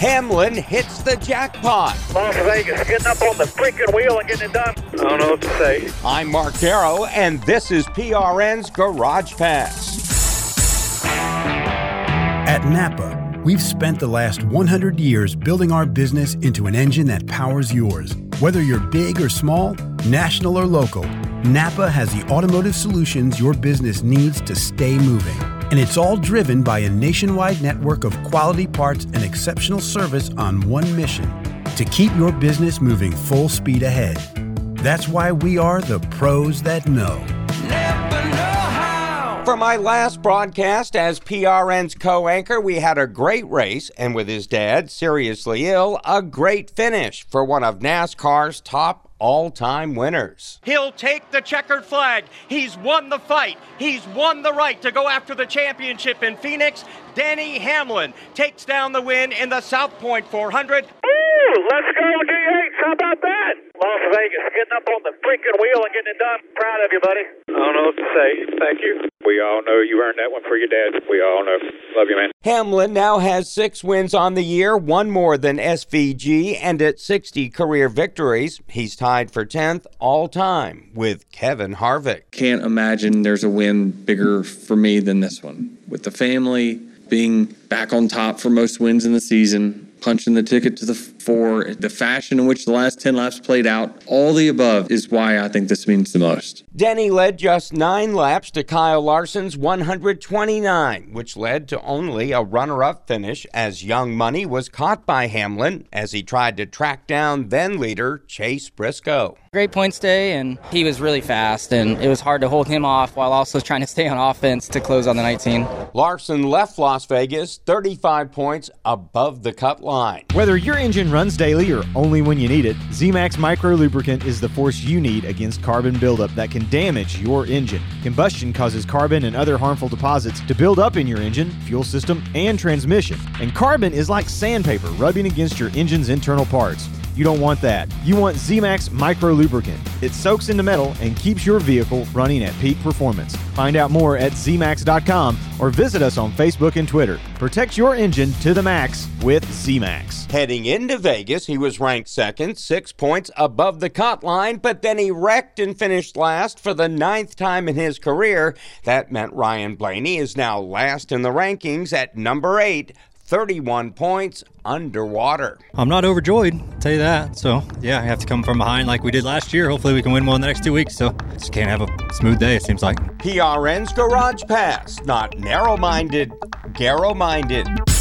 Hamlin hits the jackpot. Las Vegas, getting up on the freaking wheel and getting it done. I don't know what to say. I'm Mark Darrow, and this is PRN's Garage Pass. At Napa, we've spent the last 100 years building our business into an engine that powers yours. Whether you're big or small, national or local, Napa has the automotive solutions your business needs to stay moving. And it's all driven by a nationwide network of quality parts and exceptional service on one mission: to keep your business moving full speed ahead. That's why we are the pros that know. Never know how. For my last broadcast as PRN's co-anchor, we had a great race, and with his dad seriously ill, a great finish for one of NASCAR's top all-time winners. He'll take the checkered flag. He's won the fight. He's won the right to go after the championship in Phoenix. Denny Hamlin takes down the win in the South Point 400. Ooh, let's go, G8. How about that? Las Vegas, getting up on the freaking wheel and getting it done. Proud of you, buddy. I don't know what to say. Thank you. We all know you earned that one for your dad. We all know. Love you, man. Hamlin now has 6 wins on the year, one more than SVG, and at 60 career victories, he's tied for 10th all-time with Kevin Harvick. Can't imagine there's a win bigger for me than this one. With the family, being back on top for most wins in the season, punching the ticket to the 4, the fashion in which the last 10 laps played out, all the above is why I think this means the most. Denny led just 9 laps to Kyle Larson's 129, which led to only a runner-up finish as Young Money was caught by Hamlin as he tried to track down then-leader Chase Briscoe. Great points day, and he was really fast, and it was hard to hold him off while also trying to stay on offense to close on the 19. Larson left Las Vegas 35 points above the cut line. Whether your engine runs daily or only when you need it, Z-Max Micro Lubricant is the force you need against carbon buildup that can damage your engine. Combustion causes carbon and other harmful deposits to build up in your engine, fuel system, and transmission. And carbon is like sandpaper rubbing against your engine's internal parts. You don't want that. You want Z-Max Micro Lubricant. It soaks into metal and keeps your vehicle running at peak performance. Find out more at zmax.com or visit us on Facebook and Twitter. Protect your engine to the max with Z-Max. Heading into Vegas, he was ranked second, 6 points above the cut line, but then he wrecked and finished last for the 9th time in his career. That meant Ryan Blaney is now last in the rankings at number 8. 31 points underwater. I'm not overjoyed, I'll tell you that. So, yeah, I have to come from behind like we did last year. Hopefully we can win one in the next 2 weeks. So, just can't have a smooth day, it seems like. PRN's Garage Pass. Not narrow-minded, Garrow-minded.